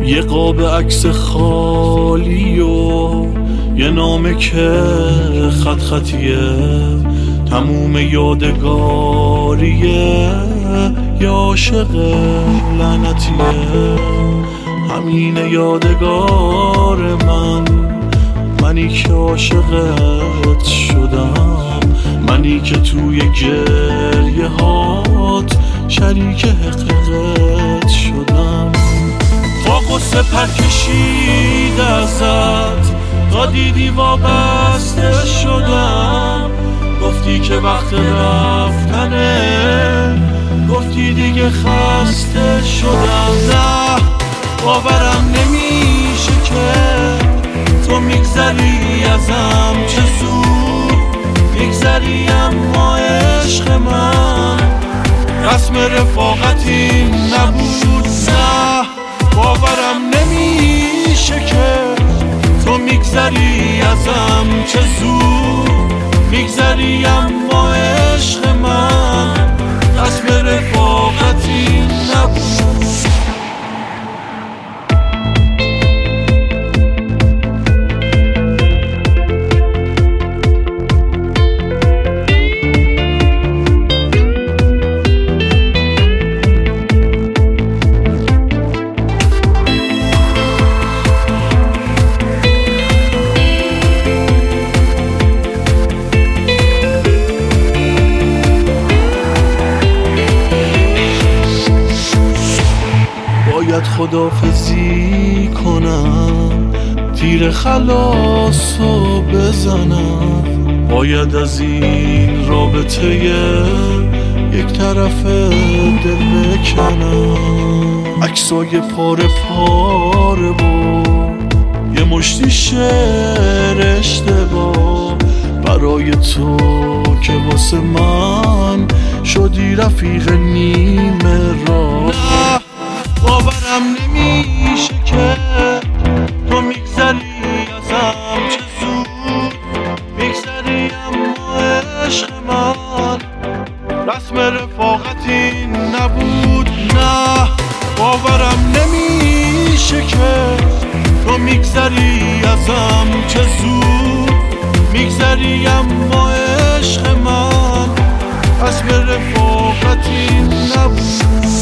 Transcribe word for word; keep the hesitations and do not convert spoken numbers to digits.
یه قاب عکس خالی و یه نامه که خط خطیه، تموم یادگاریه، یه عاشق لعنتیه. همین یادگار من، منی که عاشقت شدم، منی که توی گریه هات شریک حقیقت شدم. با قصه پر کشید ازت، تا دیدی وابسته شدم. گفتی که وقت رفتنه، گفتی دیگه خسته شدم. نه باورم نمیشه که تو میگذری ازم، چه زود میگذری. اما عشق من رسم رفاقتی نبود. نه باورم نمیشه که تو میگذری ازم، چه زود میگذری. اما عشق من رسم رفاقتی نبود. باید خداحافظی کنم، تیر خلاصو بزنم. باید از این رابطه یک طرف دل بکنم. عکسای پاره پاره بود، یه مشتی شعر اشتباه برای تو که واسه من شدی رفیق نیمه راه. باورم نمیشه که تو میگذری ازم، چه زود میگذری. اما عشق من رسم رفاقتی نبود. نه باورم نمیشه که تو میگذری ازم، چه زود میگذری. اما عشق من رسم رفاقتی نبود.